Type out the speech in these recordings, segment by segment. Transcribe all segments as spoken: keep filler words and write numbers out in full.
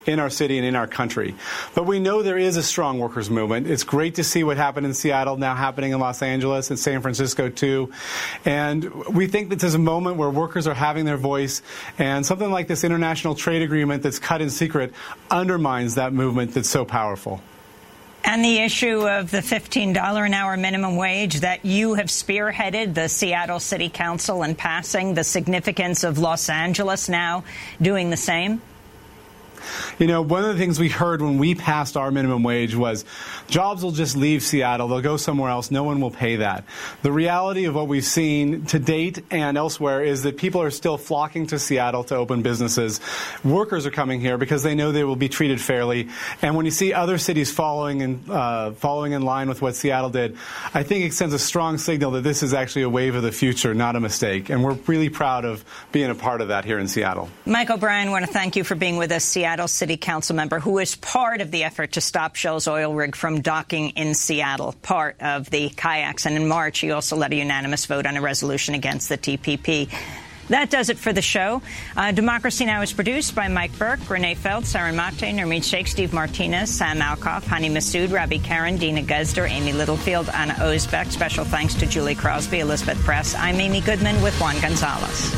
in our city and in our country. But we know there is a strong workers' movement. It's great to see what happened in Seattle now happening in Los Angeles and San Francisco too. And we think that there's a moment where workers are having their voice, and something like this international trade agreement that's cut in secret undermines that movement that's so powerful. And the issue of the fifteen dollars an hour minimum wage that you have spearheaded the Seattle City Council in passing, the significance of Los Angeles now doing the same? You know, one of the things we heard when we passed our minimum wage was jobs will just leave Seattle. They'll go somewhere else. No one will pay that. The reality of what we've seen to date and elsewhere is that people are still flocking to Seattle to open businesses. Workers are coming here because they know they will be treated fairly. And when you see other cities following in, uh, following in line with what Seattle did, I think it sends a strong signal that this is actually a wave of the future, not a mistake. And we're really proud of being a part of that here in Seattle. Mike O'Brien, I want to thank you for being with us, Seattle City Council member who is part of the effort to stop Shell's oil rig from docking in Seattle, part of the kayaks. And in March, he also led a unanimous vote on a resolution against the T P P. That does it for the show. Uh, Democracy Now! Is produced by Mike Burke, Renee Feld, Sarah Mate, Nermeen Sheikh, Steve Martinez, Sam Alkoff, Hani Massoud, Rabbi Karen, Dina Guzder, Amy Littlefield, Anna Ozbek. Special thanks to Julie Crosby, Elizabeth Press. I'm Amy Goodman with Juan Gonzalez.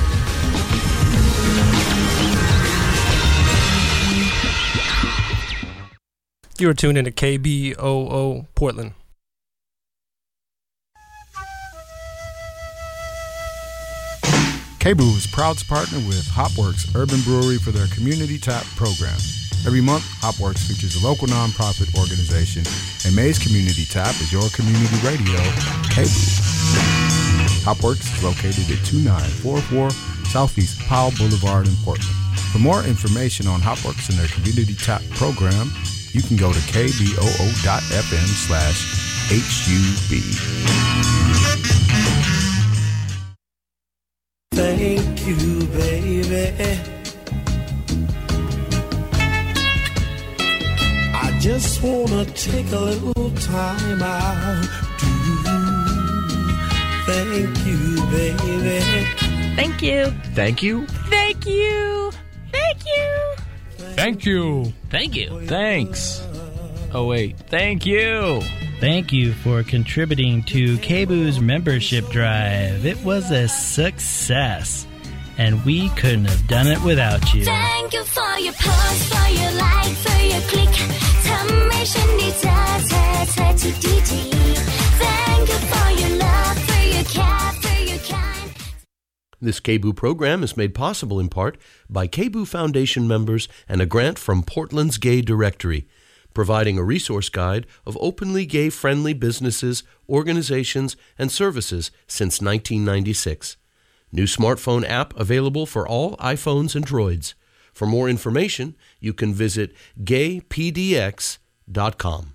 You are tuned into K B O O Portland. K B O O is proud to partner with Hopworks Urban Brewery for their Community Tap program. Every month, Hopworks features a local nonprofit organization, and May's Community Tap is your community radio, K B O O. Hopworks is located at two nine four four Southeast Powell Boulevard in Portland. For more information on Hopworks and their Community Tap program, you can go to kboo.fm slash HUB. Thank you, baby. I just wanna take a little time out to thank you, baby. Thank you. Thank you. Thank you. Thank you. Thank you. Thank you. Thanks. Oh, wait. Thank you. Thank you for contributing to K B O O's membership drive. It was a success, and we couldn't have done it without you. Thank you for your post, for your like, for your click. Thank you for your love, for your care, for your kind. This K B O O program is made possible in part by K B O O Foundation members and a grant from Portland's Gay Directory, providing a resource guide of openly gay-friendly businesses, organizations, and services since nineteen ninety-six. New smartphone app available for all iPhones and Droids. For more information, you can visit gay p d x dot com.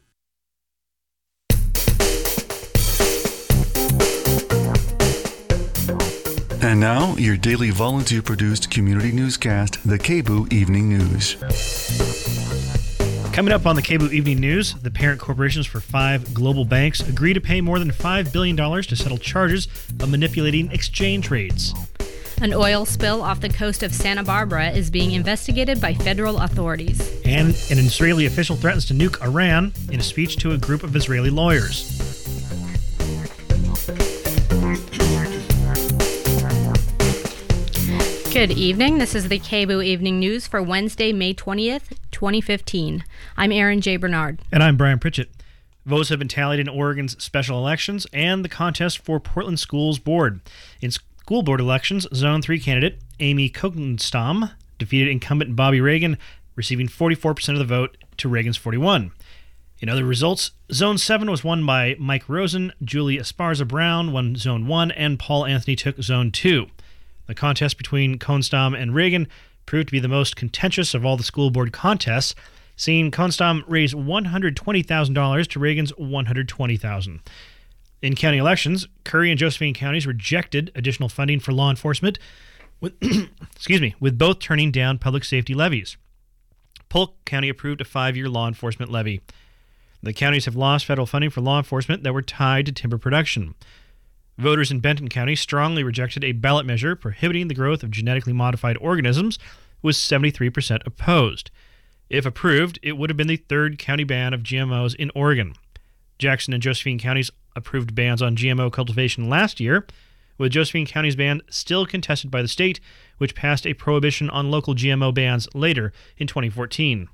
And now, your daily volunteer-produced community newscast, the K B O O Evening News. Coming up on the K B O O Evening News, the parent corporations for five global banks agree to pay more than five billion dollars to settle charges of manipulating exchange rates. An oil spill off the coast of Santa Barbara is being investigated by federal authorities. And an Israeli official threatens to nuke Iran in a speech to a group of Israeli lawyers. Good evening. This is the K B O O Evening News for Wednesday, May twentieth, twenty fifteen. I'm Aaron J. Bernard. And I'm Brian Pritchett. Votes have been tallied in Oregon's special elections and the contest for Portland Schools Board. In school board elections, Zone three candidate Amy Kokenstam defeated incumbent Bobby Reagan, receiving forty-four percent of the vote to Reagan's forty-one. In other results, Zone seven was won by Mike Rosen, Julie Esparza Brown won Zone one, and Paul Anthony took Zone two. The contest between Konstam and Reagan proved to be the most contentious of all the school board contests, seeing Konstam raise one hundred twenty thousand dollars to Reagan's one hundred twenty thousand dollars. In county elections, Curry and Josephine counties rejected additional funding for law enforcement, with, excuse me, with both turning down public safety levies. Polk County approved a five-year law enforcement levy. The counties have lost federal funding for law enforcement that were tied to timber production. Voters in Benton County strongly rejected a ballot measure prohibiting the growth of genetically modified organisms, with seventy-three percent opposed. If approved, it would have been the third county ban of G M Os in Oregon. Jackson and Josephine counties approved bans on G M O cultivation last year, with Josephine County's ban still contested by the state, which passed a prohibition on local G M O bans later in twenty fourteen.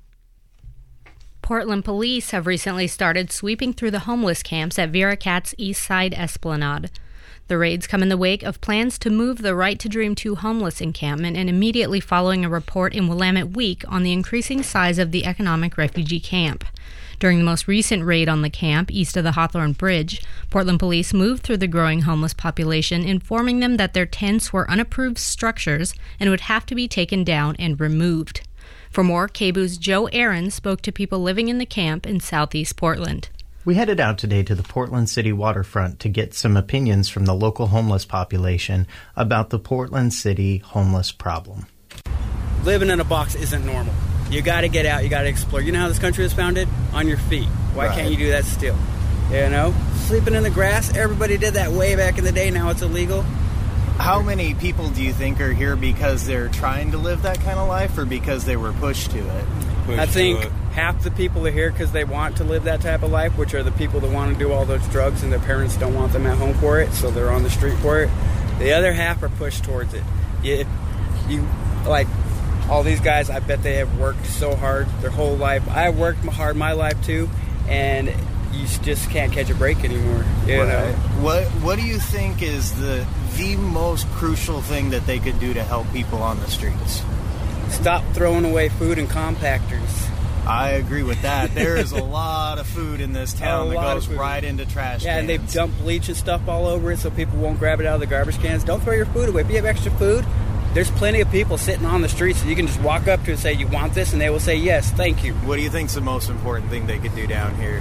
Portland police have recently started sweeping through the homeless camps at Vera Katz East Side Esplanade. The raids come in the wake of plans to move the Right to Dream two homeless encampment and immediately following a report in Willamette Week on the increasing size of the economic refugee camp. During the most recent raid on the camp, east of the Hawthorne Bridge, Portland police moved through the growing homeless population, informing them that their tents were unapproved structures and would have to be taken down and removed. For more, K B O O's Joe Aaron spoke to people living in the camp in southeast Portland. We headed out today to the Portland City waterfront to get some opinions from the local homeless population about the Portland City homeless problem. Living in a box isn't normal. You got to get out. You got to explore. You know how this country was founded? On your feet. Why right. can't you do that still? You know? Sleeping in the grass. Everybody did that way back in the day. Now it's illegal. How many people do you think are here because they're trying to live that kind of life or because they were pushed to it? Pushed I think half the people are here because they want to live that type of life, which are the people that want to do all those drugs and their parents don't want them at home for it, so they're on the street for it. The other half are pushed towards it. You, you like... all these guys, I bet they have worked so hard their whole life. I worked hard my life too, and you just can't catch a break anymore. You right. know? What What do you think is the the most crucial thing that they could do to help people on the streets? Stop throwing away food in compactors. I agree with that. There is a lot of food in this town that goes right into trash yeah, cans. And they've dumped bleach and stuff all over it so people won't grab it out of the garbage cans. Don't throw your food away. If you have extra food, there's plenty of people sitting on the streets that you can just walk up to and say, you want this? And they will say, yes, thank you. What do you think's the most important thing they could do down here?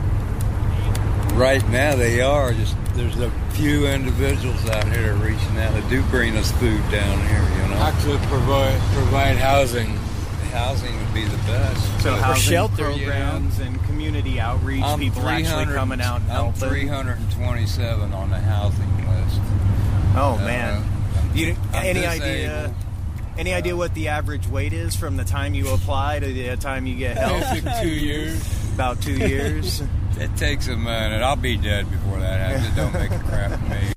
Right now they are. Just there's a few individuals out here reaching out that do bring us food down here, you know. Actually provide, provide housing. Housing would be the best. So or housing shelter programs you know? and community outreach, I'm people actually coming out and I'm helping. three hundred twenty-seven on the housing list. Oh, uh, man. You, any idea? Any idea what the average wait is from the time you apply to the time you get help? Like two years. About two years. It takes a minute. I'll be dead before that happens. It don't make a crap of me.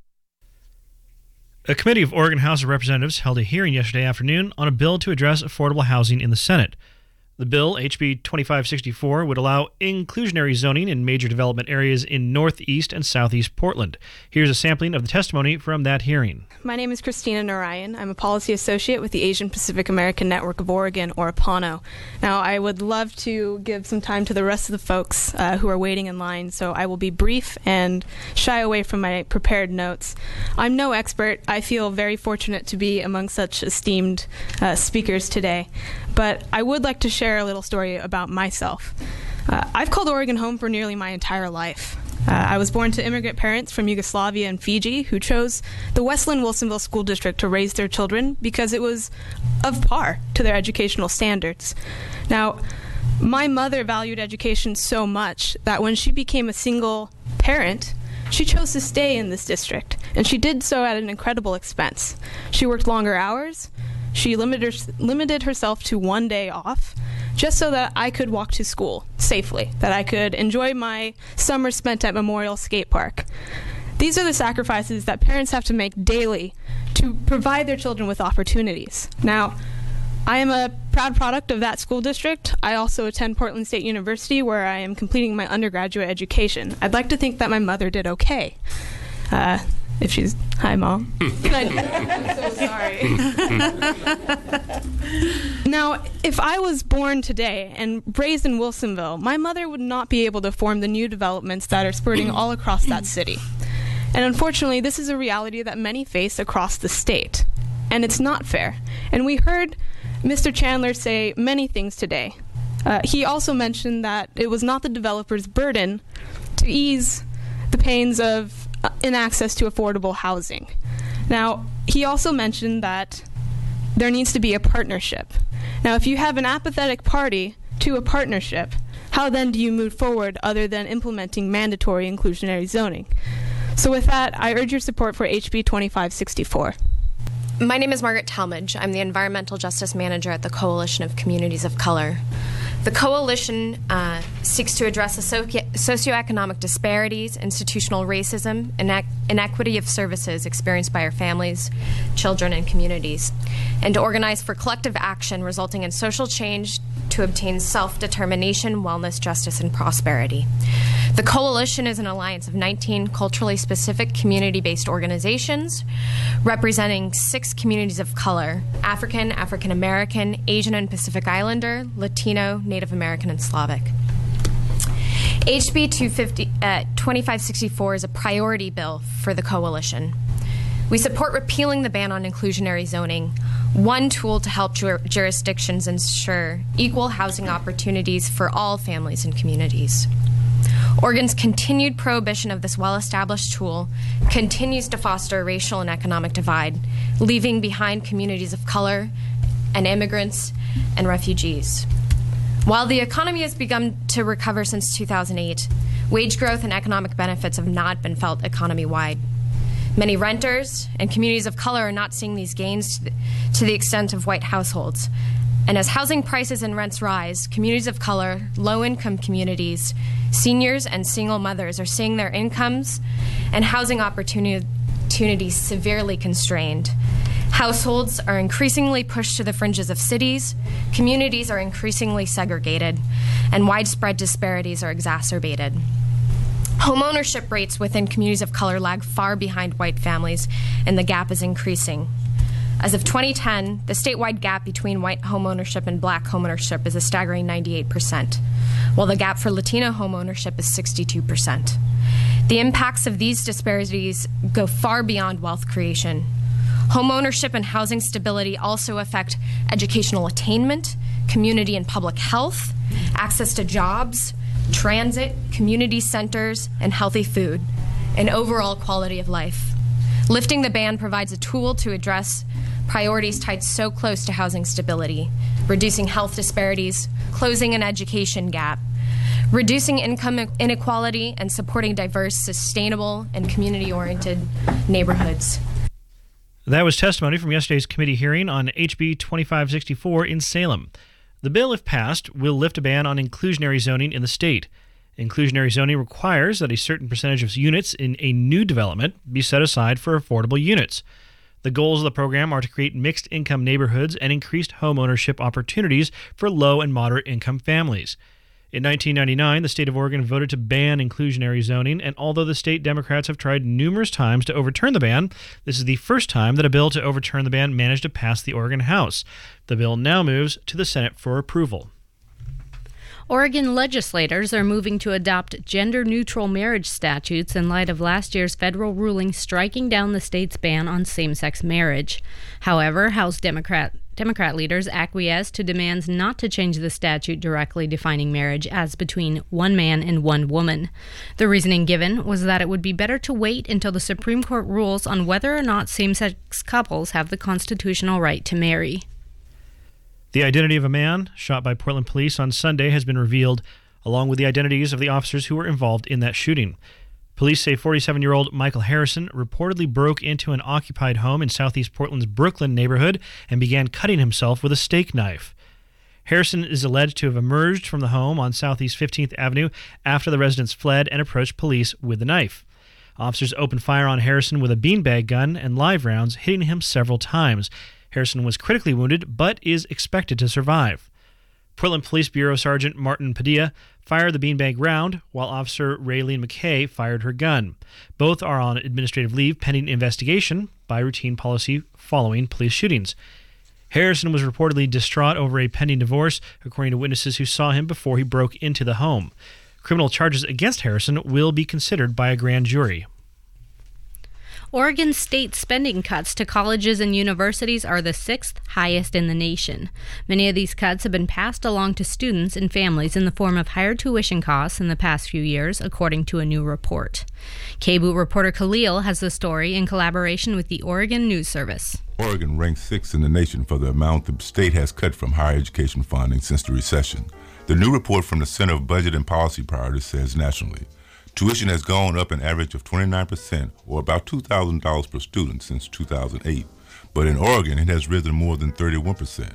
A committee of Oregon House of Representatives held a hearing yesterday afternoon on a bill to address affordable housing in the Senate. The bill, H B twenty-five sixty-four, would allow inclusionary zoning in major development areas in northeast and southeast Portland. Here's a sampling of the testimony from that hearing. My name is Christina Narayan. I'm a policy associate with the Asian Pacific American Network of Oregon, or APANO. Now, I would love to give some time to the rest of the folks uh, who are waiting in line, so I will be brief and shy away from my prepared notes. I'm no expert. I feel very fortunate to be among such esteemed uh, speakers today. But I would like to share a little story about myself. Uh, I've called Oregon home for nearly my entire life. Uh, I was born to immigrant parents from Yugoslavia and Fiji who chose the Westland-Wilsonville School District to raise their children because it was of par to their educational standards. Now, my mother valued education so much that when she became a single parent, she chose to stay in this district, and she did so at an incredible expense. She worked longer hours. She limited, her, limited herself to one day off just so that I could walk to school safely, that I could enjoy my summer spent at Memorial Skate Park. These are the sacrifices that parents have to make daily to provide their children with opportunities. Now, I am a proud product of that school district. I also attend Portland State University, where I am completing my undergraduate education. I'd like to think that my mother did okay. Uh, If she's, hi, Mom. I'm so sorry. Now, if I was born today and raised in Wilsonville, my mother would not be able to form the new developments that are spurting all across that city. And unfortunately, this is a reality that many face across the state. And it's not fair. And we heard Mister Chandler say many things today. Uh, he also mentioned that it was not the developer's burden to ease the pains of in access to affordable housing. Now, he also mentioned that there needs to be a partnership. Now, if you have an apathetic party to a partnership, how then do you move forward other than implementing mandatory inclusionary zoning? So with that, I urge your support for H B twenty-five sixty-four. My name is Margaret Talmadge. I'm the Environmental Justice Manager at the Coalition of Communities of Color. The coalition uh, seeks to address the socio- socioeconomic disparities, institutional racism, and inequ- inequity of services experienced by our families, children, and communities, and to organize for collective action resulting in social change to obtain self-determination, wellness, justice, and prosperity. The coalition is an alliance of nineteen culturally specific community-based organizations representing six communities of color: African, African American, Asian and Pacific Islander, Latino, Native American, and Slavic. H B twenty-five sixty-four is a priority bill for the coalition. We support repealing the ban on inclusionary zoning, one tool to help jur- jurisdictions ensure equal housing opportunities for all families and communities. Oregon's continued prohibition of this well-established tool continues to foster a racial and economic divide, leaving behind communities of color and immigrants and refugees. While the economy has begun to recover since two thousand eight, wage growth and economic benefits have not been felt economy-wide. Many renters and communities of color are not seeing these gains to the, to the extent of white households. And as housing prices and rents rise, communities of color, low-income communities, seniors, and single mothers are seeing their incomes and housing opportunities severely constrained. Households are increasingly pushed to the fringes of cities, communities are increasingly segregated, and widespread disparities are exacerbated. Homeownership rates within communities of color lag far behind white families, and the gap is increasing. As of twenty ten, the statewide gap between white homeownership and black homeownership is a staggering ninety-eight percent, while the gap for Latino homeownership is sixty-two percent. The impacts of these disparities go far beyond wealth creation. Homeownership and housing stability also affect educational attainment, community and public health, access to jobs, transit, community centers, and healthy food, and overall quality of life. Lifting the ban provides a tool to address priorities tied so close to housing stability, reducing health disparities, closing an education gap, reducing income inequality, and supporting diverse, sustainable, and community-oriented neighborhoods. That was testimony from yesterday's committee hearing on H B twenty-five sixty-four in Salem. The bill, if passed, will lift a ban on inclusionary zoning in the state. Inclusionary zoning requires that a certain percentage of units in a new development be set aside for affordable units. The goals of the program are to create mixed-income neighborhoods and increased home ownership opportunities for low and moderate-income families. In nineteen ninety-nine, the state of Oregon voted to ban inclusionary zoning, and although the state Democrats have tried numerous times to overturn the ban, this is the first time that a bill to overturn the ban managed to pass the Oregon House. The bill now moves to the Senate for approval. Oregon legislators are moving to adopt gender-neutral marriage statutes in light of last year's federal ruling striking down the state's ban on same-sex marriage. However, House Democrat Democrat leaders acquiesced to demands not to change the statute directly defining marriage as between one man and one woman. The reasoning given was that it would be better to wait until the Supreme Court rules on whether or not same-sex couples have the constitutional right to marry. The identity of a man shot by Portland police on Sunday has been revealed, along with the identities of the officers who were involved in that shooting. Police say forty-seven-year-old Michael Harrison reportedly broke into an occupied home in southeast Portland's Brooklyn neighborhood and began cutting himself with a steak knife. Harrison is alleged to have emerged from the home on southeast fifteenth Avenue after the residents fled and approached police with the knife. Officers opened fire on Harrison with a beanbag gun and live rounds, hitting him several times. Harrison was critically wounded, but is expected to survive. Portland Police Bureau Sergeant Martin Padilla fired the beanbag round, while Officer Raylene McKay fired her gun. Both are on administrative leave pending investigation by routine policy following police shootings. Harrison was reportedly distraught over a pending divorce, according to witnesses who saw him before he broke into the home. Criminal charges against Harrison will be considered by a grand jury. Oregon state spending cuts to colleges and universities are the sixth highest in the nation. Many of these cuts have been passed along to students and families in the form of higher tuition costs in the past few years, according to a new report. K B O O reporter Khalil has the story in collaboration with the Oregon News Service. Oregon ranks sixth in the nation for the amount the state has cut from higher education funding since the recession. The new report from the Center of Budget and Policy Priorities says nationally, tuition has gone up an average of twenty-nine percent, or about two thousand dollars per student since two thousand eight. But in Oregon, it has risen more than thirty-one percent.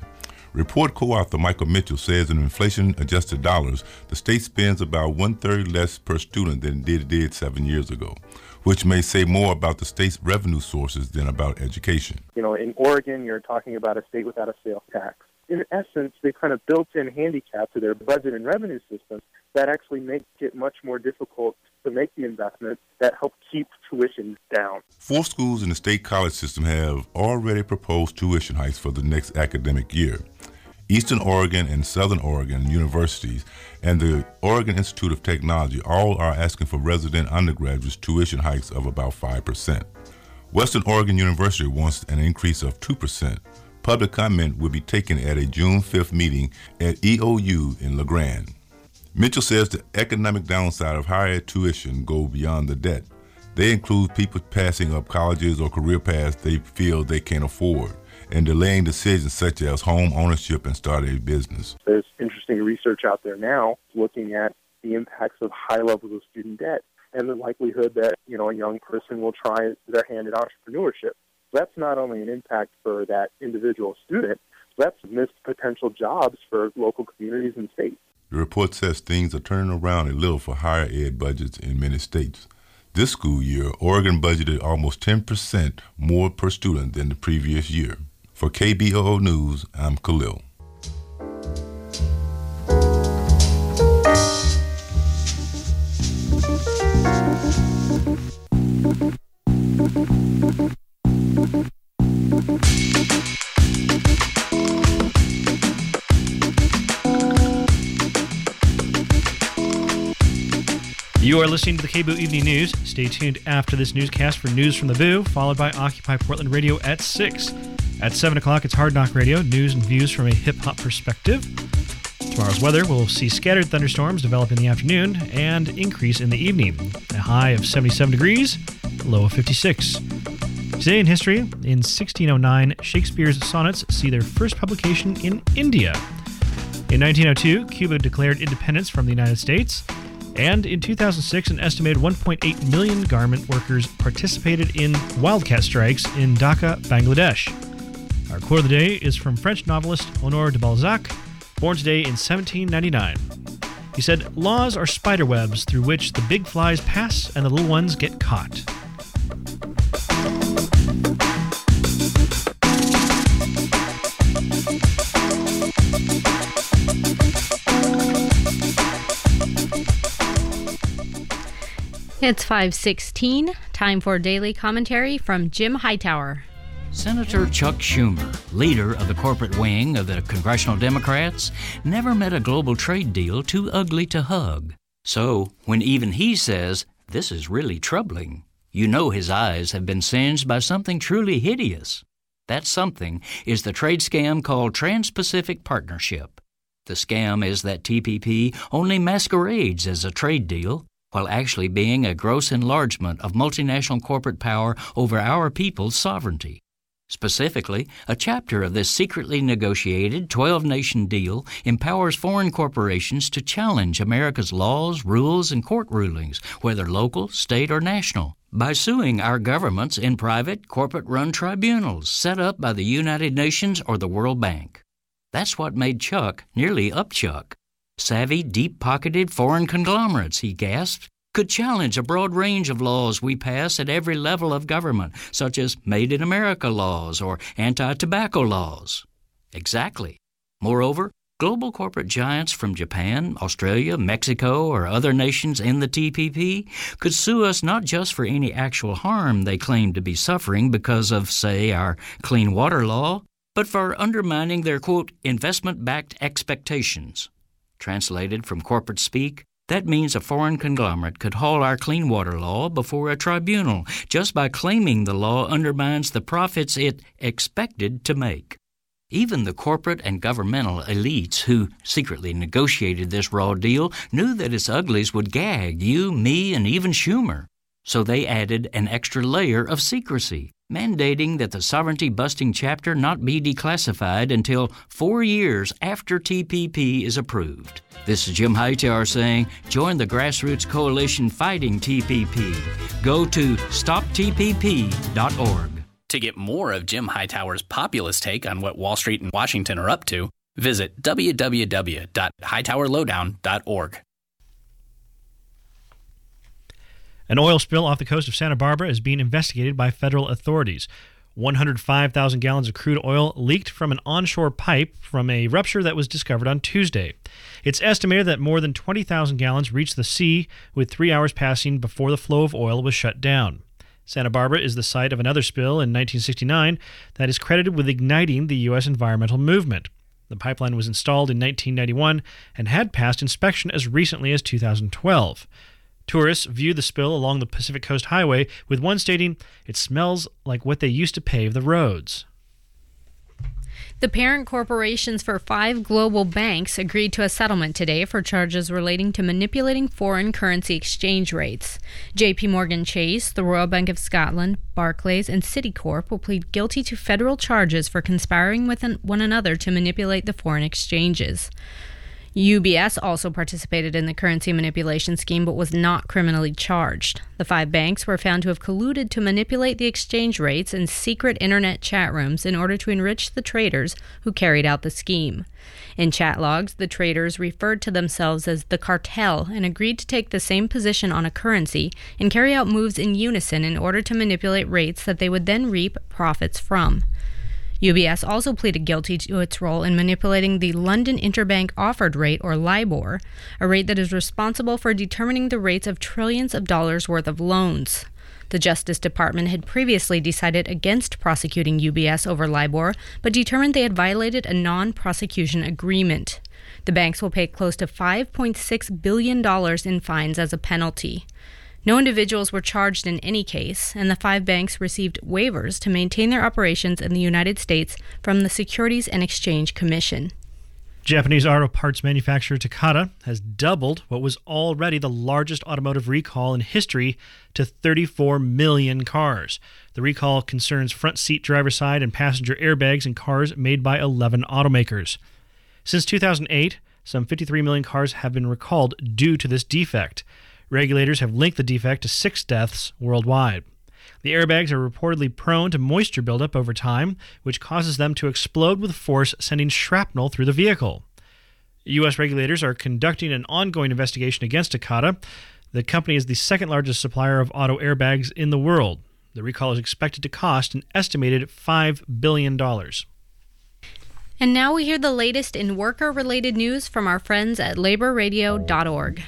Report co-author Michael Mitchell says in inflation-adjusted dollars, the state spends about one-third less per student than it did seven years ago, which may say more about the state's revenue sources than about education. You know, in Oregon, you're talking about a state without a sales tax. In essence, they kind of built in handicap to their budget and revenue systems that actually make it much more difficult to make the investments that help keep tuition down. Four schools in the state college system have already proposed tuition hikes for the next academic year. Eastern Oregon and Southern Oregon universities and the Oregon Institute of Technology all are asking for resident undergraduates tuition hikes of about five percent. Western Oregon University wants an increase of two percent. Public comment will be taken at a June fifth meeting at E O U in La Grande. Mitchell says the economic downside of higher ed tuition go beyond the debt. They include people passing up colleges or career paths they feel they can't afford, and delaying decisions such as home ownership and starting a business. There's interesting research out there now looking at the impacts of high levels of student debt and the likelihood that, you know, a young person will try their hand at entrepreneurship. That's not only an impact for that individual student, that's missed potential jobs for local communities and states. The report says things are turning around a little for higher ed budgets in many states. This school year, Oregon budgeted almost ten percent more per student than the previous year. For K B O O News, I'm Khalil. You are listening to the K B O O Evening News. Stay tuned after this newscast for news from the B O O, followed by Occupy Portland Radio at six. At seven o'clock, it's Hard Knock Radio, news and views from a hip-hop perspective. Tomorrow's weather, we'll see scattered thunderstorms develop in the afternoon and increase in the evening. A high of seventy-seven degrees, a low of fifty-six. Today in history, in sixteen oh nine, Shakespeare's sonnets see their first publication in India. In nineteen oh two, Cuba declared independence from the United States. And in two thousand six, an estimated one point eight million garment workers participated in wildcat strikes in Dhaka, Bangladesh. Our quote of the day is from French novelist Honoré de Balzac, born today in seventeen ninety-nine. He said, "Laws are spider webs through which the big flies pass and the little ones get caught." It's five sixteen, time for daily commentary from Jim Hightower. Senator Chuck Schumer, leader of the corporate wing of the Congressional Democrats, never met a global trade deal too ugly to hug. So, when even he says, "This is really troubling," you know his eyes have been singed by something truly hideous. That something is the trade scam called Trans-Pacific Partnership. The scam is that T P P only masquerades as a trade deal, while actually being a gross enlargement of multinational corporate power over our people's sovereignty. Specifically, a chapter of this secretly negotiated twelve-nation deal empowers foreign corporations to challenge America's laws, rules, and court rulings, whether local, state, or national, by suing our governments in private, corporate-run tribunals set up by the United Nations or the World Bank. That's what made Chuck nearly upchuck. Savvy, deep-pocketed foreign conglomerates, he gasped, could challenge a broad range of laws we pass at every level of government, such as Made in America laws or anti-tobacco laws. Exactly. Moreover, global corporate giants from Japan, Australia, Mexico, or other nations in the T P P could sue us not just for any actual harm they claim to be suffering because of, say, our clean water law, but for undermining their, quote, investment-backed expectations. Translated from corporate speak, that means a foreign conglomerate could haul our clean water law before a tribunal just by claiming the law undermines the profits it expected to make. Even the corporate and governmental elites who secretly negotiated this raw deal knew that its uglies would gag you, me, and even Schumer. So they added an extra layer of secrecy, mandating that the sovereignty-busting chapter not be declassified until four years after T P P is approved. This is Jim Hightower saying, join the grassroots coalition fighting T P P. Go to stop T P P dot org. To get more of Jim Hightower's populist take on what Wall Street and Washington are up to, Visit w w w dot hightower lowdown dot org. An oil spill off the coast of Santa Barbara is being investigated by federal authorities. one hundred five thousand gallons of crude oil leaked from an onshore pipe from a rupture that was discovered on Tuesday. It's estimated that more than twenty thousand gallons reached the sea, with three hours passing before the flow of oil was shut down. Santa Barbara is the site of another spill in nineteen sixty-nine that is credited with igniting the U S environmental movement. The pipeline was installed in nineteen ninety-one and had passed inspection as recently as two thousand twelve. Tourists viewed the spill along the Pacific Coast Highway, with one stating, "It smells like what they used to pave the roads." The parent corporations for five global banks agreed to a settlement today for charges relating to manipulating foreign currency exchange rates. J P Morgan Chase, the Royal Bank of Scotland, Barclays, and Citicorp will plead guilty to federal charges for conspiring with one another to manipulate the foreign exchanges. U B S also participated in the currency manipulation scheme but was not criminally charged. The five banks were found to have colluded to manipulate the exchange rates in secret internet chat rooms in order to enrich the traders who carried out the scheme. In chat logs, the traders referred to themselves as the cartel and agreed to take the same position on a currency and carry out moves in unison in order to manipulate rates that they would then reap profits from. U B S also pleaded guilty to its role in manipulating the London Interbank Offered Rate, or LIBOR, a rate that is responsible for determining the rates of trillions of dollars worth of loans. The Justice Department had previously decided against prosecuting U B S over LIBOR, but determined they had violated a non-prosecution agreement. The banks will pay close to five point six billion dollars in fines as a penalty. No individuals were charged in any case, and the five banks received waivers to maintain their operations in the United States from the Securities and Exchange Commission. Japanese auto parts manufacturer Takata has doubled what was already the largest automotive recall in history to thirty-four million cars. The recall concerns front seat, driver's side, and passenger airbags in cars made by eleven automakers. Since two thousand eight, some fifty-three million cars have been recalled due to this defect. Regulators have linked the defect to six deaths worldwide. The airbags are reportedly prone to moisture buildup over time, which causes them to explode with force, sending shrapnel through the vehicle. U S regulators are conducting an ongoing investigation against Takata. The company is the second largest supplier of auto airbags in the world. The recall is expected to cost an estimated five billion dollars. And now we hear the latest in worker-related news from our friends at labor radio dot org.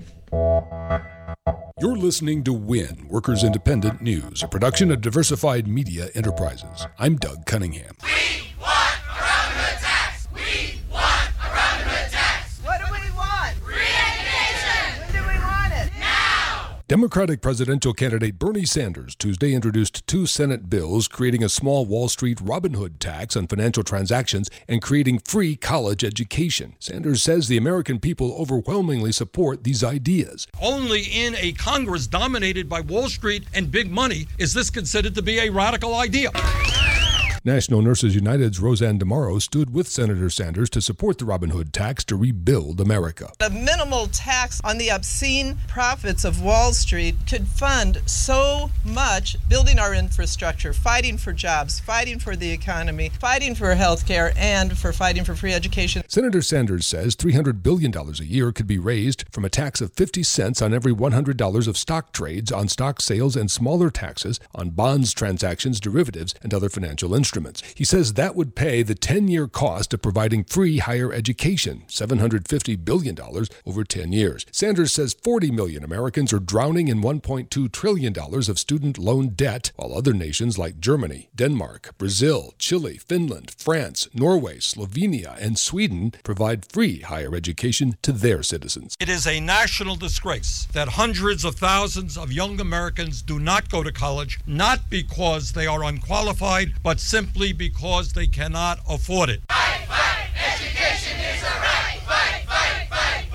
You're listening to WIN, Workers Independent News, a production of Diversified Media Enterprises. I'm Doug Cunningham. We want a Robin Hood tax! We want a Robin Hood tax! What do we want? Re-education! When do we want it? Now! Democratic presidential candidate Bernie Sanders Tuesday introduced two Senate bills creating a small Wall Street Robin Hood tax on financial transactions and creating free college education. Sanders says the American people overwhelmingly support these ideas. Only in a Congress dominated by Wall Street and big money is this considered to be a radical idea. National Nurses United's Roseanne DeMauro stood with Senator Sanders to support the Robin Hood tax to rebuild America. A minimal tax on the obscene profits of Wall Street could fund so much building our infrastructure, fighting for jobs, fighting for the economy, fighting for health care, and for fighting for free education. Senator Sanders says three hundred billion dollars a year could be raised from a tax of fifty cents on every one hundred dollars of stock trades, on stock sales, and smaller taxes on bonds, transactions, derivatives, and other financial instruments. He says that would pay the ten-year cost of providing free higher education, seven hundred fifty billion dollars over ten years. Sanders says forty million Americans are drowning in one point two trillion dollars of student loan debt, while other nations like Germany, Denmark, Brazil, Chile, Finland, France, Norway, Slovenia, and Sweden provide free higher education to their citizens. It is a national disgrace that hundreds of thousands of young Americans do not go to college, not because they are unqualified, but simply simply because they cannot afford it. Fight, fight, education is a right. Fight, fight, fight, fight.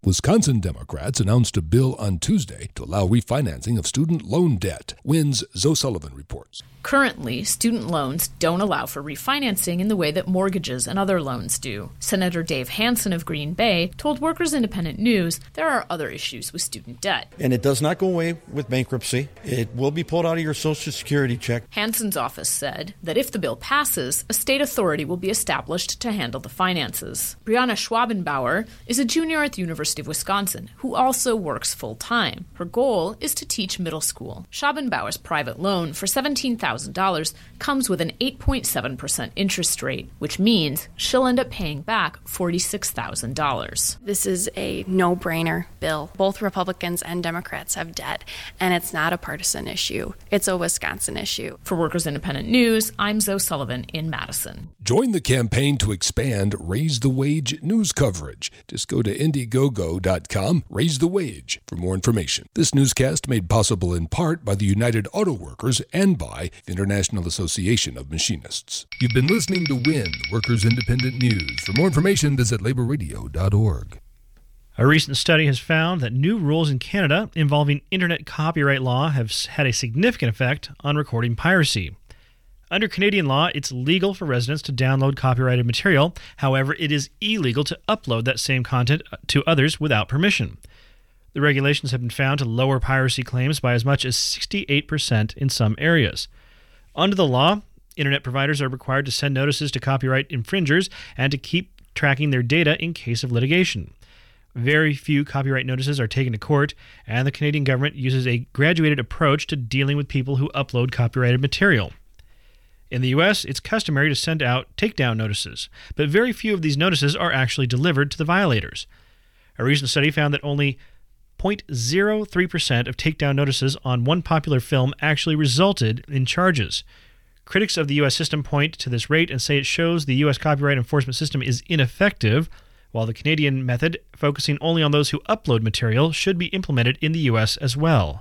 Wisconsin Democrats announced a bill on Tuesday to allow refinancing of student loan debt. WIN's Zoe Sullivan reports. Currently, student loans don't allow for refinancing in the way that mortgages and other loans do. Senator Dave Hansen of Green Bay told Workers Independent News there are other issues with student debt. And it does not go away with bankruptcy. It will be pulled out of your Social Security check. Hansen's office said that if the bill passes, a state authority will be established to handle the finances. Brianna Schwabenbauer is a junior at the University of Wisconsin who also works full-time. Her goal is to teach middle school. Schwabenbauer's private loan for seventeen thousand dollars comes with an eight point seven percent interest rate, which means she'll end up paying back forty-six thousand dollars. This is a no-brainer bill. Both Republicans and Democrats have debt, and it's not a partisan issue. It's a Wisconsin issue. For Workers Independent News, I'm Zoe Sullivan in Madison. Join the campaign to expand Raise the Wage news coverage. Just go to Indiegogo dot com, Raise the Wage, for more information. This newscast made possible in part by the United Auto Workers and by the International Association of Machinists. You've been listening to WIN, Workers Independent News. For more information, visit labor radio dot org. A recent study has found that new rules in Canada involving internet copyright law have had a significant effect on recording piracy. Under Canadian law, it's legal for residents to download copyrighted material. However, it is illegal to upload that same content to others without permission. The regulations have been found to lower piracy claims by as much as sixty-eight percent in some areas. Under the law, internet providers are required to send notices to copyright infringers and to keep tracking their data in case of litigation. Very few copyright notices are taken to court, and the Canadian government uses a graduated approach to dealing with people who upload copyrighted material. In the U S, it's customary to send out takedown notices, but very few of these notices are actually delivered to the violators. A recent study found that only zero point zero three percent of takedown notices on one popular film actually resulted in charges. Critics of the U S system point to this rate and say it shows the U S copyright enforcement system is ineffective, while the Canadian method, focusing only on those who upload material, should be implemented in the U S as well.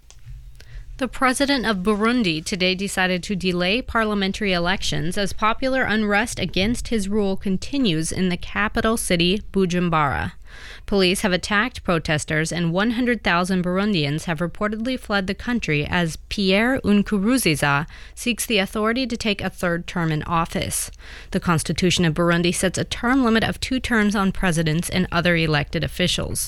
The president of Burundi today decided to delay parliamentary elections as popular unrest against his rule continues in the capital city, Bujumbura. Police have attacked protesters and one hundred thousand Burundians have reportedly fled the country as Pierre Nkurunziza seeks the authority to take a third term in office. The Constitution of Burundi sets a term limit of two terms on presidents and other elected officials.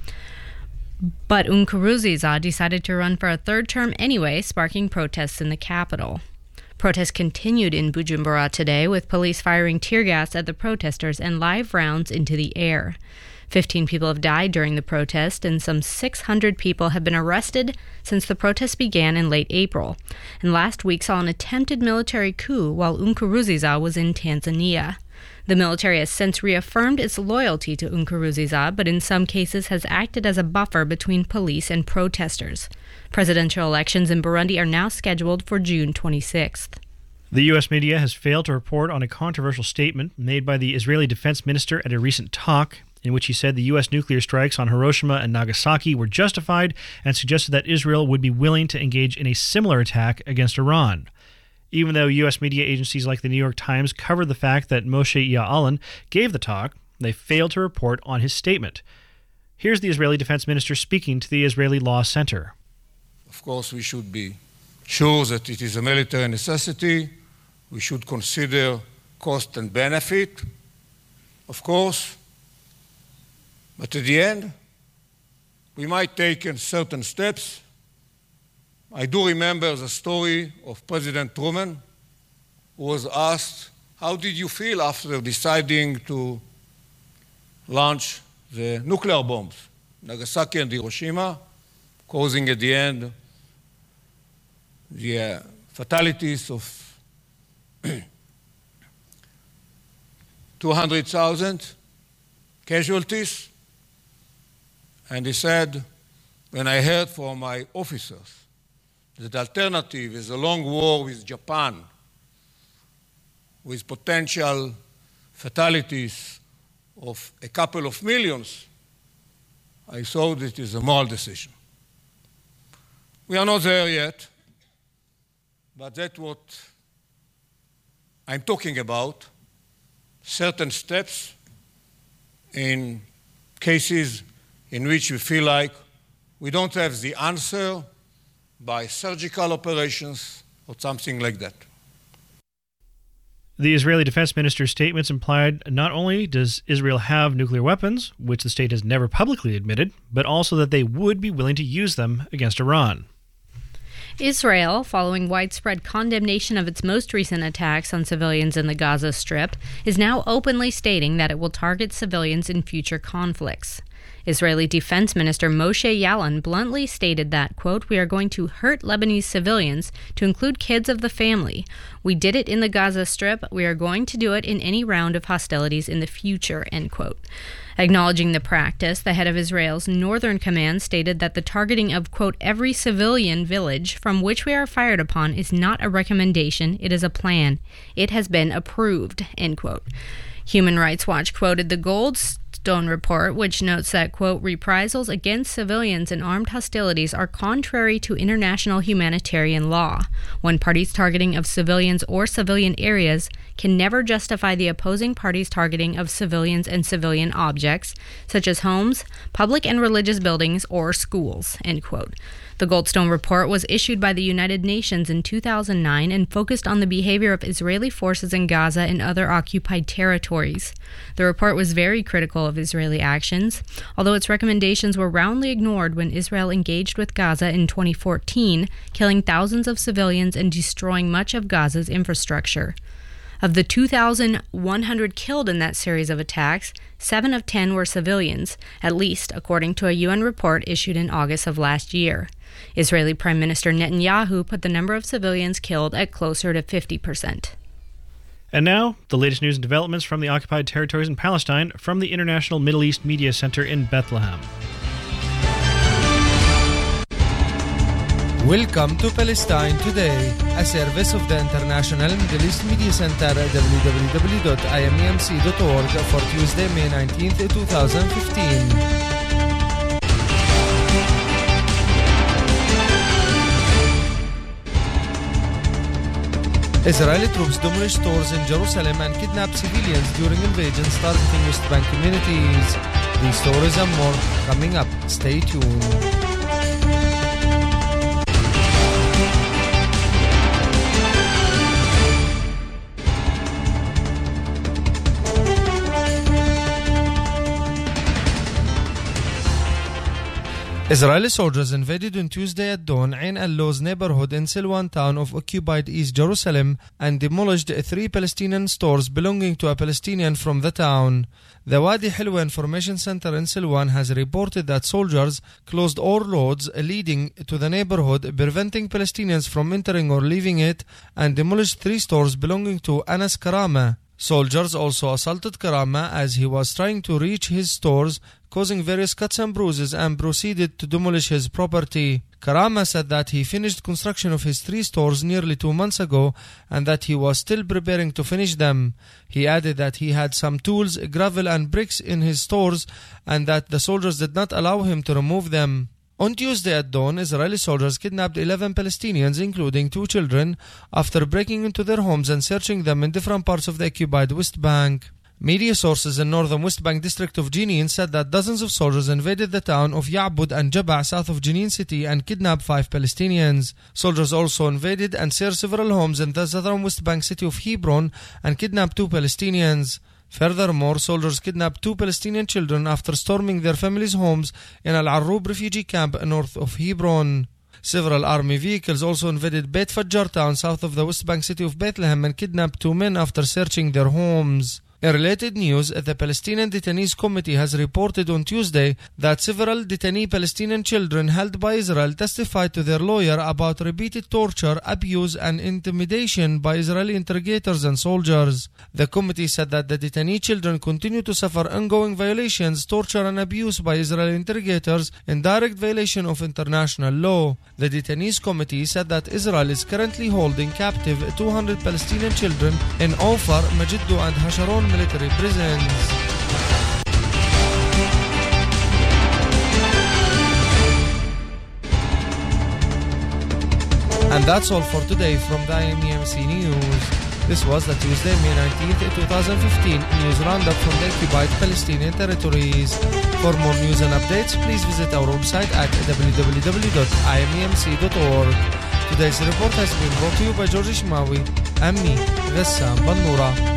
But Nkurunziza decided to run for a third term anyway, sparking protests in the capital. Protests continued in Bujumbura today, with police firing tear gas at the protesters and live rounds into the air. Fifteen people have died during the protest, and some six hundred people have been arrested since the protests began in late April. And last week saw an attempted military coup while Nkurunziza was in Tanzania. The military has since reaffirmed its loyalty to Nkurunziza, but in some cases has acted as a buffer between police and protesters. Presidential elections in Burundi are now scheduled for June twenty-sixth. The U S media has failed to report on a controversial statement made by the Israeli defense minister at a recent talk, in which he said the U S nuclear strikes on Hiroshima and Nagasaki were justified and suggested that Israel would be willing to engage in a similar attack against Iran. Even though U S media agencies like the New York Times covered the fact that Moshe Ya'alon gave the talk, they failed to report on his statement. Here's the Israeli defense minister speaking to the Israeli Law Center. Of course, we should be sure that it is a military necessity. We should consider cost and benefit, of course. But at the end, we might take certain steps. I do remember the story of President Truman, who was asked, how did you feel after deciding to launch the nuclear bombs, Nagasaki and Hiroshima, causing at the end the uh, fatalities of two hundred thousand casualties? And he said, when I heard from my officers that the alternative is a long war with Japan, with potential fatalities of a couple of millions, I thought it is a moral decision. We are not there yet, but that's what I'm talking about, certain steps in cases in which we feel like we don't have the answer by surgical operations or something like that. The Israeli defense minister's statements implied not only does Israel have nuclear weapons, which the state has never publicly admitted, but also that they would be willing to use them against Iran. Israel, following widespread condemnation of its most recent attacks on civilians in the Gaza Strip, is now openly stating that it will target civilians in future conflicts. Israeli Defense Minister Moshe Yaalon bluntly stated that, quote, "We are going to hurt Lebanese civilians, to include kids of the family. We did it in the Gaza Strip. We are going to do it in any round of hostilities in the future," end quote. Acknowledging the practice, the head of Israel's Northern Command stated that the targeting of, quote, "every civilian village from which we are fired upon is not a recommendation, it is a plan. It has been approved," end quote. Human Rights Watch quoted the Goldstone report, which notes that, quote, "reprisals against civilians in armed hostilities are contrary to international humanitarian law. One party's targeting of civilians or civilian areas can never justify the opposing party's targeting of civilians and civilian objects, such as homes, public and religious buildings, or schools," end quote. The Goldstone report was issued by the United Nations in two thousand nine and focused on the behavior of Israeli forces in Gaza and other occupied territories. The report was very critical of Israeli actions, although its recommendations were roundly ignored when Israel engaged with Gaza in twenty fourteen, killing thousands of civilians and destroying much of Gaza's infrastructure. Of the two thousand one hundred killed in that series of attacks, seven of ten were civilians, at least according to a U N report issued in August of last year. Israeli Prime Minister Netanyahu put the number of civilians killed at closer to fifty percent. And now, the latest news and developments from the occupied territories in Palestine from the International Middle East Media Center in Bethlehem. Welcome to Palestine Today, a service of the International Middle East Media Center at w w w dot i m e m c dot org for Tuesday, May nineteenth, twenty fifteen. Israeli troops demolish stores in Jerusalem and kidnap civilians during invasions targeting West Bank communities. These stories and more coming up. Stay tuned. Israeli soldiers invaded on Tuesday at dawn Ain al-Lawz neighborhood in Silwan town of occupied East Jerusalem and demolished three Palestinian stores belonging to a Palestinian from the town. The Wadi Hilwa Information Center in Silwan has reported that soldiers closed all roads leading to the neighborhood, preventing Palestinians from entering or leaving it, and demolished three stores belonging to Anas Karama. Soldiers also assaulted Karama as he was trying to reach his stores, causing various cuts and bruises, and proceeded to demolish his property. Karama said that he finished construction of his three stores nearly two months ago and that he was still preparing to finish them. He added that he had some tools, gravel and bricks in his stores and that the soldiers did not allow him to remove them. On Tuesday at dawn, Israeli soldiers kidnapped eleven Palestinians, including two children, after breaking into their homes and searching them in different parts of the occupied West Bank. Media sources in northern West Bank district of Jenin said that dozens of soldiers invaded the town of Ya'bud and Jab'a south of Jenin city and kidnapped five Palestinians. Soldiers also invaded and searched several homes in the southern West Bank city of Hebron and kidnapped two Palestinians. Furthermore, soldiers kidnapped two Palestinian children after storming their families' homes in Al-Arub refugee camp north of Hebron. Several army vehicles also invaded Beit Fajjar town south of the West Bank city of Bethlehem and kidnapped two men after searching their homes. In related news, the Palestinian Detainees Committee has reported on Tuesday that several detainee Palestinian children held by Israel testified to their lawyer about repeated torture, abuse, and intimidation by Israeli interrogators and soldiers. The committee said that the detainee children continue to suffer ongoing violations, torture, and abuse by Israeli interrogators in direct violation of international law. The Detainees Committee said that Israel is currently holding captive two hundred Palestinian children in Ofar, Megiddo, and Hasharon military prisons. And that's all for today from the I M E M C News. This was the Tuesday, May nineteenth, twenty fifteen news roundup from the occupied Palestinian territories. For more news and updates, please visit our website at w w w dot i m e m c dot org. Today's report has been brought to you by George Ishmawi and me, Ghessam Bannoura.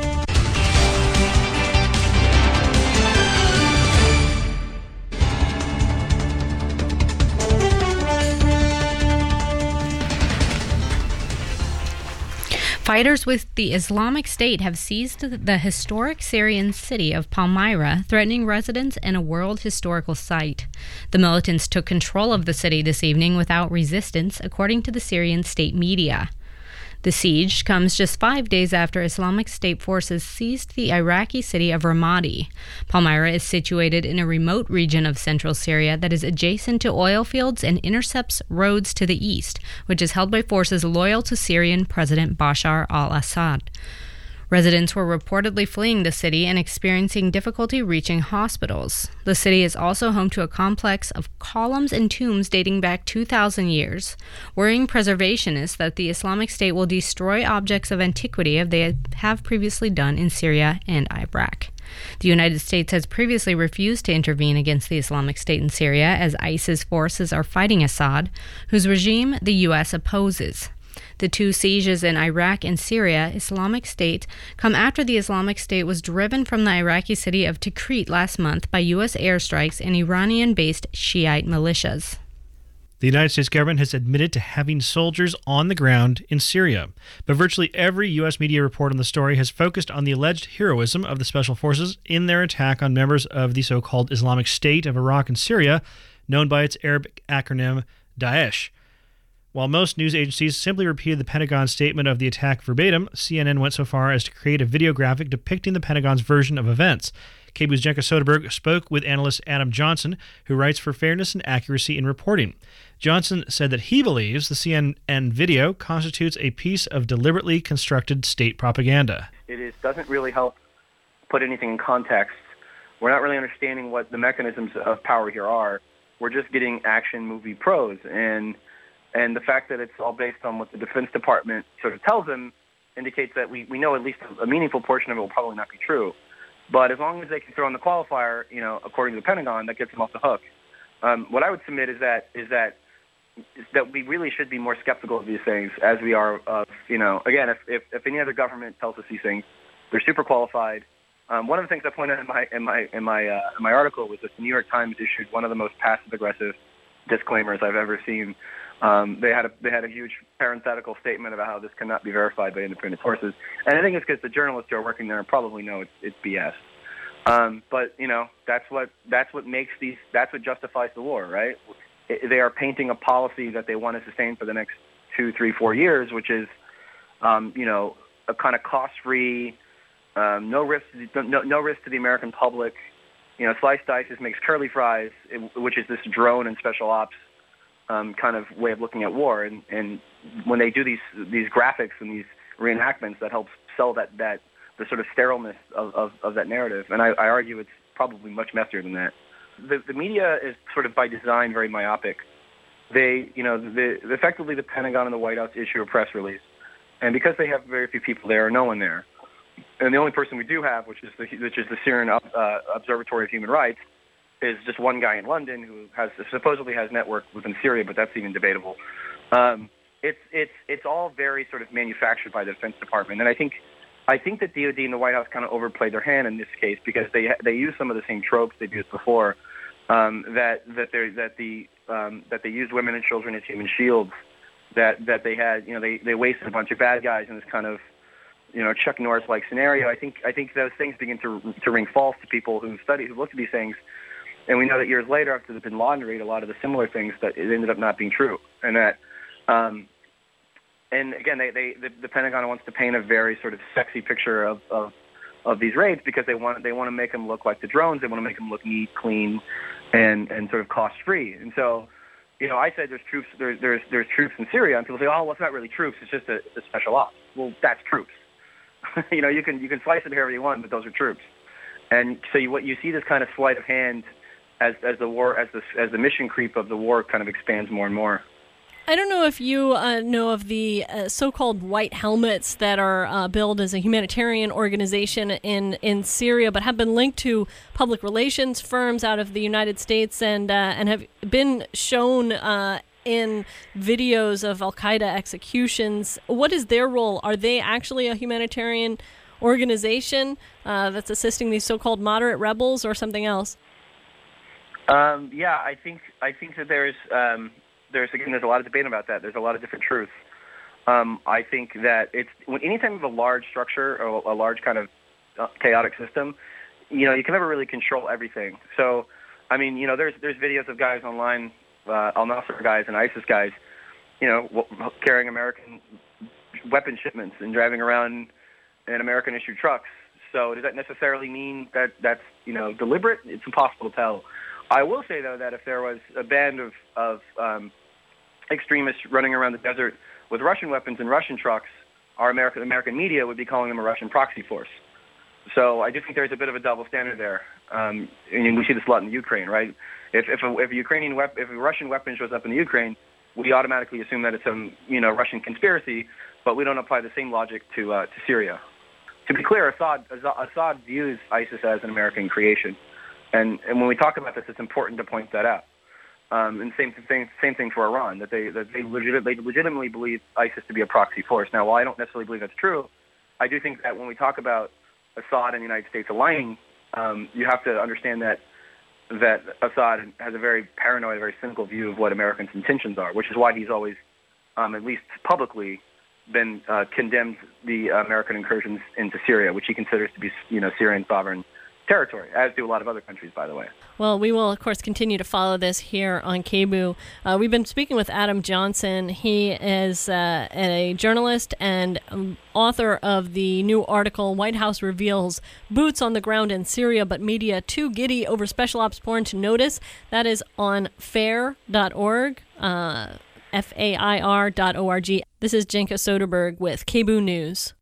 Fighters with the Islamic State have seized the historic Syrian city of Palmyra, threatening residents and a World Historical Site. The militants took control of the city this evening without resistance, according to the Syrian state media. The siege comes just five days after Islamic State forces seized the Iraqi city of Ramadi. Palmyra is situated in a remote region of central Syria that is adjacent to oil fields and intercepts roads to the east, which is held by forces loyal to Syrian President Bashar al-Assad. Residents were reportedly fleeing the city and experiencing difficulty reaching hospitals. The city is also home to a complex of columns and tombs dating back two thousand years, worrying preservationists that the Islamic State will destroy objects of antiquity as they have previously done in Syria and Iraq. The United States has previously refused to intervene against the Islamic State in Syria as ISIS forces are fighting Assad, whose regime the U S opposes. The two sieges in Iraq and Syria, Islamic State, come after the Islamic State was driven from the Iraqi city of Tikrit last month by U S airstrikes and Iranian-based Shiite militias. The United States government has admitted to having soldiers on the ground in Syria, but virtually every U S media report on the story has focused on the alleged heroism of the special forces in their attack on members of the so-called Islamic State of Iraq and Syria, known by its Arabic acronym Daesh. While most news agencies simply repeated the Pentagon statement of the attack verbatim, C N N went so far as to create a video graphic depicting the Pentagon's version of events. K B O's Jenka Soderberg spoke with analyst Adam Johnson, who writes for Fairness and Accuracy in Reporting. Johnson said that he believes the C N N video constitutes a piece of deliberately constructed state propaganda. It is, doesn't really help put anything in context. We're not really understanding what the mechanisms of power here are. We're just getting action movie prose, and And the fact that it's all based on what the Defense Department sort of tells them indicates that we, we know at least a meaningful portion of it will probably not be true. But as long as they can throw in the qualifier, you know, according to the Pentagon, that gets them off the hook. Um, what I would submit is that is that is that we really should be more skeptical of these things, as we are of, you know, again, if, if, if any other government tells us these things, they're super qualified. Um, one of the things I pointed out in my in my in my uh, in my article was that the New York Times issued one of the most passive-aggressive disclaimers I've ever seen. Um, they had a they had a huge parenthetical statement about how this cannot be verified by independent sources, and I think it's because the journalists who are working there probably know it's, it's B S. Um, but you know that's what that's what makes these that's what justifies the war, right? It, they are painting a policy that they want to sustain for the next two, three, four years, which is um, you know a kind of cost-free, um, no risk no, no risk to the American public. You know, sliced dice just makes curly fries, which is this drone and special ops Um, kind of way of looking at war, and, and when they do these these graphics and these reenactments, that helps sell that, that the sort of sterileness of, of, of that narrative. And I, I argue it's probably much messier than that. The, the media is sort of by design very myopic. They, you know, the, effectively the Pentagon and the White House issue a press release, and because they have very few people there, or no one there, and the only person we do have, which is the which is the Syrian uh, Observatory of Human Rights, is just one guy in London who has supposedly has network within Syria, but that's even debatable. Um, it's it's it's all very sort of manufactured by the Defense Department, and I think I think that D O D and the White House kind of overplayed their hand in this case because they they use some of the same tropes they've used before. Um, that that they that the um, that they used women and children as human shields. That that they had you know they, they wasted a bunch of bad guys in this kind of you know Chuck Norris like scenario. I think I think those things begin to to ring false to people who study who look at these things. And we know that years later, after they've been launderied, a lot of the similar things that it ended up not being true. And that, um, and again, they, they the, the Pentagon wants to paint a very sort of sexy picture of, of of these raids because they want they want to make them look like the drones. They want to make them look neat, clean, and and sort of cost free. And so, you know, I said there's troops there's there's there's troops in Syria, and people say, oh, well, it's not really troops. It's just a, it's a special ops. Well, that's troops. you know, you can you can slice it however you want, but those are troops. And so you, what you see this kind of sleight of hand. As, as the war, as the as the mission creep of the war kind of expands more and more. I don't know if you uh, know of the uh, so-called white helmets that are uh, billed as a humanitarian organization in, in Syria, but have been linked to public relations firms out of the United States and uh, and have been shown uh, in videos of Al-Qaeda executions. What is their role? Are they actually a humanitarian organization uh, that's assisting these so-called moderate rebels, or something else? Um, yeah, I think I think that there's um, there's again there's a lot of debate about that. There's a lot of different truths. Um, I think that it's when anytime you have a large structure or a large kind of uh, chaotic system, you know, you can never really control everything. So, I mean, you know, there's there's videos of guys online, uh, Al-Nusra guys and ISIS guys, you know, w- carrying American weapon shipments and driving around in American-issued trucks. So, does that necessarily mean that that's, you know, deliberate? It's impossible to tell. I will say, though, that if there was a band of, of um, extremists running around the desert with Russian weapons and Russian trucks, our American American media would be calling them a Russian proxy force. So I do think there's a bit of a double standard there. Um, and we see this a lot in Ukraine, right? If if a, if a Ukrainian wep- if a Russian weapon shows up in the Ukraine, we automatically assume that it's some you know Russian conspiracy, but we don't apply the same logic to uh, to Syria. To be clear, Assad Assad views ISIS as an American creation. And, and when we talk about this, it's important to point that out. Um, and same thing, same thing for Iran, that they that they, legit, they legitimately believe ISIS to be a proxy force. Now, while I don't necessarily believe that's true, I do think that when we talk about Assad and the United States aligning, um, you have to understand that that Assad has a very paranoid, very cynical view of what Americans' intentions are, which is why he's always, um, at least publicly, been uh, condemned the American incursions into Syria, which he considers to be, you know, Syrian sovereign territory, as do a lot of other countries, by the way. Well, we will, of course, continue to follow this here on K B U. Uh, we've been speaking with Adam Johnson. He is uh, a journalist and um, author of the new article, White House Reveals Boots on the Ground in Syria, but Media Too Giddy Over Special Ops Porn to Notice. That is on fair dot org, uh, F A I R dot O R G. This is Jenka Soderberg with K B U News.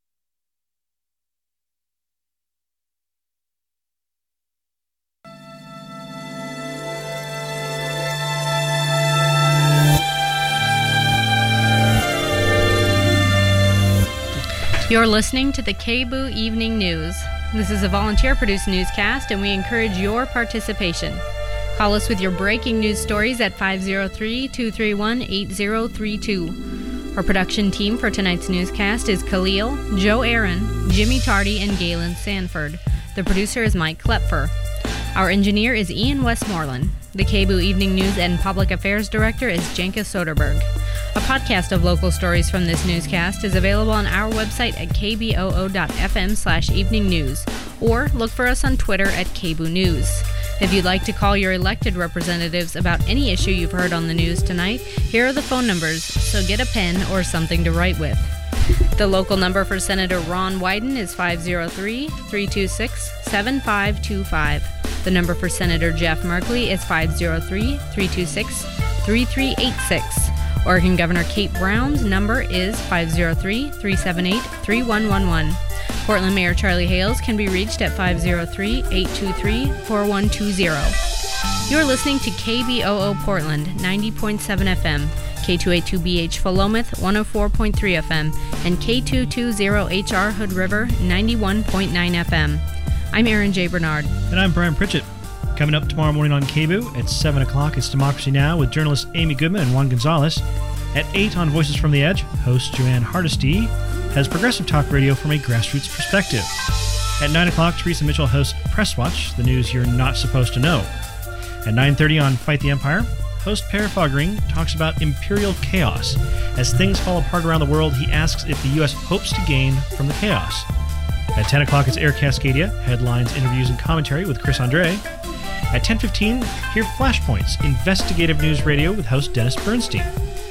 You're listening to the K B U Evening News. This is a volunteer-produced newscast, and we encourage your participation. Call us with your breaking news stories at five oh three, two three one, eight oh three two. Our production team for tonight's newscast is Khalil, Joe Aaron, Jimmy Tardy, and Galen Sanford. The producer is Mike Klepfer. Our engineer is Ian Westmoreland. The K B U Evening News and Public Affairs Director is Jenka Soderberg. A podcast of local stories from this newscast is available on our website at k b o o dot f m slash evening news, or look for us on Twitter at K B U News. If you'd like to call your elected representatives about any issue you've heard on the news tonight, here are the phone numbers, so get a pen or something to write with. The local number for Senator Ron Wyden is five oh three, three two six, seven five two five. The number for Senator Jeff Merkley is five oh three, three two six, three three eight six. Oregon Governor Kate Brown's number is five oh three, three seven eight, three one one one. Portland Mayor Charlie Hales can be reached at five oh three, eight two three, four one two zero. You're listening to K B O O Portland, ninety point seven F M, K two eighty-two B H Philomath, one oh four point three F M, and K two twenty H R Hood River, ninety-one point nine F M. I'm Aaron J. Bernard. And I'm Brian Pritchett. Coming up tomorrow morning on K B U at seven o'clock, it's Democracy Now! With journalists Amy Goodman and Juan Gonzalez. At eight on Voices from the Edge, host Joanne Hardesty has progressive talk radio from a grassroots perspective. At nine o'clock, Teresa Mitchell hosts Press Watch, the news you're not supposed to know. At nine thirty on Fight the Empire, host Per Fogering talks about imperial chaos. As things fall apart around the world, he asks if the U S hopes to gain from the chaos. At ten o'clock, it's Air Cascadia, headlines, interviews, and commentary with Chris Andre. At ten fifteen, hear Flashpoints, investigative news radio with host Dennis Bernstein.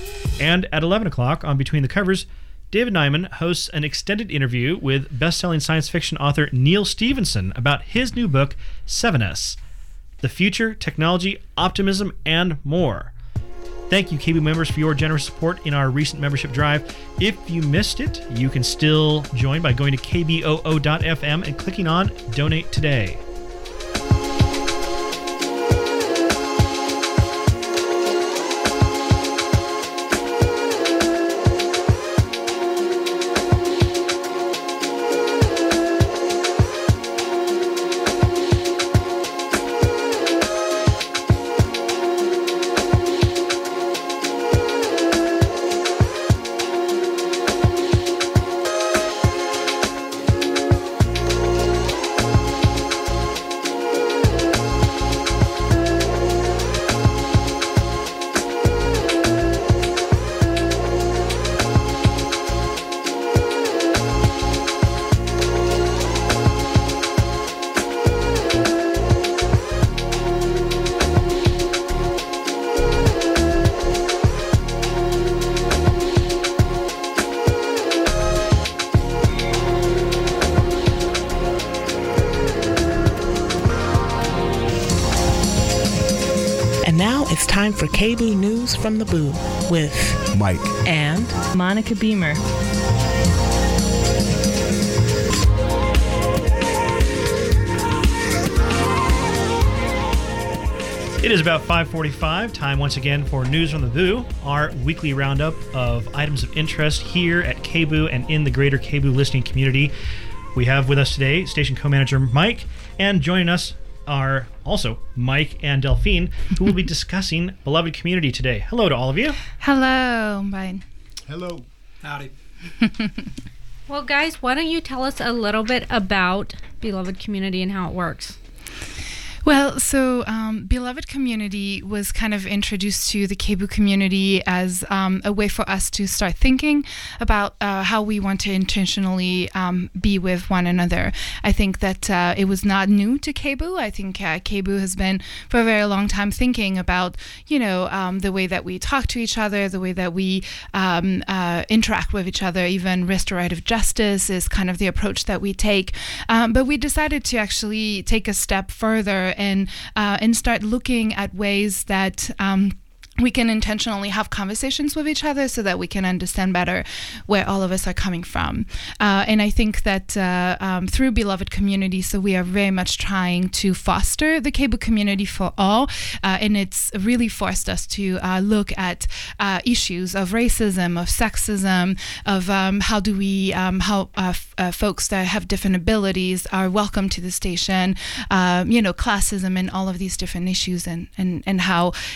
And at eleven o'clock, on Between the Covers, David Nyman hosts an extended interview with best-selling science fiction author Neal Stephenson about his new book, seven S, The Future, Technology, Optimism, and More. Thank you, K B U members, for your generous support in our recent membership drive. If you missed it, you can still join by going to k b o o dot f m and clicking on Donate Today. And now it's time for K B O News from the Boo with Mike and Monica Beamer. It is about five forty-five, time once again for News from the Boo, our weekly roundup of items of interest here at K B O and in the greater K B O listening community. We have with us today station co-manager Mike, and joining us are also Mike and Delphine, who will be discussing Beloved Community today. Hello to all of you. Hello. Bye. Hello. Howdy. Well, guys, why don't you tell us a little bit about Beloved Community and how it works? Well, so um, Beloved Community was kind of introduced to the K B O community as um, a way for us to start thinking about uh, how we want to intentionally um, be with one another. I think that uh, it was not new to K B O. I think uh, K B O has been for a very long time thinking about, you know, um, the way that we talk to each other, the way that we um, uh, interact with each other. Even restorative justice is kind of the approach that we take. Um, but we decided to actually take a step further and uh, and start looking at ways that um, we can intentionally have conversations with each other so that we can understand better where all of us are coming from. Uh, and I think that uh, um, through Beloved Community, so we are very much trying to foster the K B O community for all. Uh, and it's really forced us to uh, look at uh, issues of racism, of sexism, of um, how do we, um, how uh, f- uh, folks that have different abilities are welcome to the station, uh, you know, classism and all of these different issues, and, and, and how